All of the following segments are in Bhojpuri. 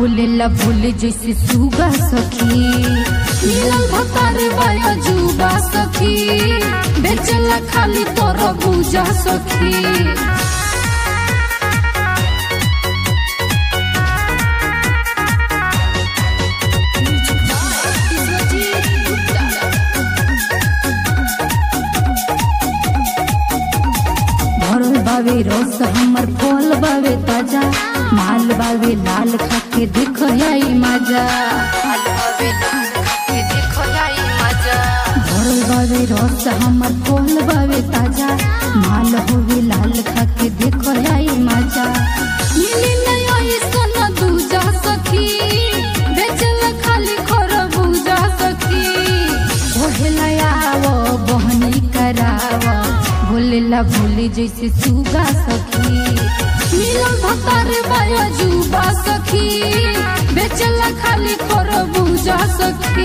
बोलेला बोले जैसे सुगा सखी, मिलल भतार बाया जुबा सखी, बेचला खाली तोरा बुझा सखी। बावे रस हमर फल बावे ताजा, माल बावे लाल खाके देखो आई मजा, भरल बावे रस हमर फल बावे ताजा, माल होवे लाल खाके देखो आई मजा। मिली नहीं सोना दूजा सखी, बेचला खाली खरबूजा सखी, ओहेला आवो बहनी करावो, बोलेला बोले जैसे सुगा सखी, मिलल भतार बाया जुबा सखी, बेचला खाली खरबूजा सखी।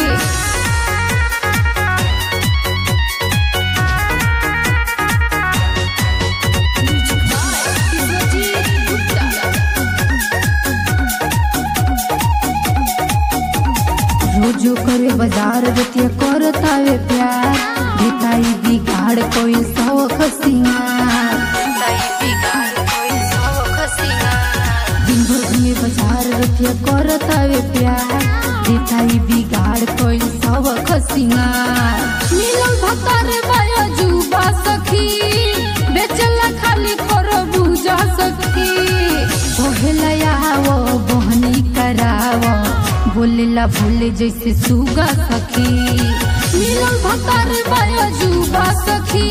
रोजो करे बाजार रतिया करतावे प्यार, बेताई बिगाड़ कोई शौक सिंगार, दिन भर घूमे बाजार रतिया करतावे प्यार, बेताई बिगाड़ कोई शौक सिंगार। मिलल भतार बाया जुबा सखी, बेचला खाली खरबूजा सखी, ओहेला आवो बहनी करावो, बोलेला बोले जैसे सुगा सखी, मिलल भतार बाया जुबा सखी,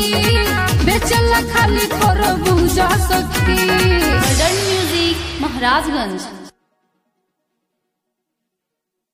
बेचला खाली खरबूजा सखी। म्यूजिक महाराजगंज।